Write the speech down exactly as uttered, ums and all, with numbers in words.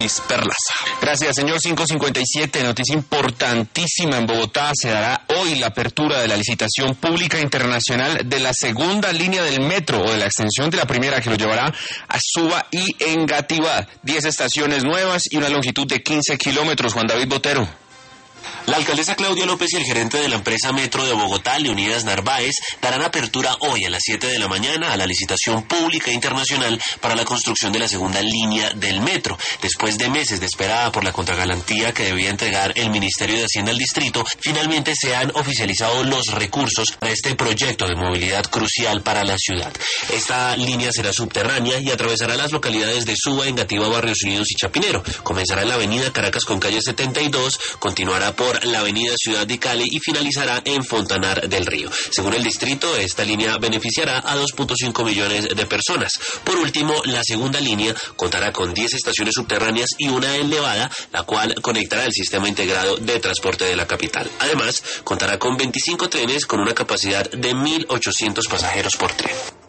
Perlaza. Gracias, señor. cinco cincuenta y siete, noticia importantísima en Bogotá. Se dará hoy la apertura de la licitación pública internacional de la segunda línea del metro, o de la extensión de la primera, que lo llevará a Suba y Engativá. Diez estaciones nuevas y una longitud de quince kilómetros. Juan David Botero. La alcaldesa Claudia López y el gerente de la empresa Metro de Bogotá, Leonidas Narváez, darán apertura hoy a las siete de la mañana a la licitación pública internacional para la construcción de la segunda línea del metro. Después de meses de espera por la contragarantía que debía entregar el Ministerio de Hacienda al distrito, finalmente se han oficializado los recursos para este proyecto de movilidad crucial para la ciudad. Esta línea será subterránea y atravesará las localidades de Suba, Engativá, Barrios Unidos y Chapinero. Comenzará en la avenida Caracas con calle setenta y dos, continuará por la avenida Ciudad de Cali y finalizará en Fontanar del Río. Según el distrito, esta línea beneficiará a dos punto cinco millones de personas. Por último, la segunda línea contará con diez estaciones subterráneas y una elevada, la cual conectará el sistema integrado de transporte de la capital. Además, contará con veinticinco trenes con una capacidad de mil ochocientos pasajeros por tren.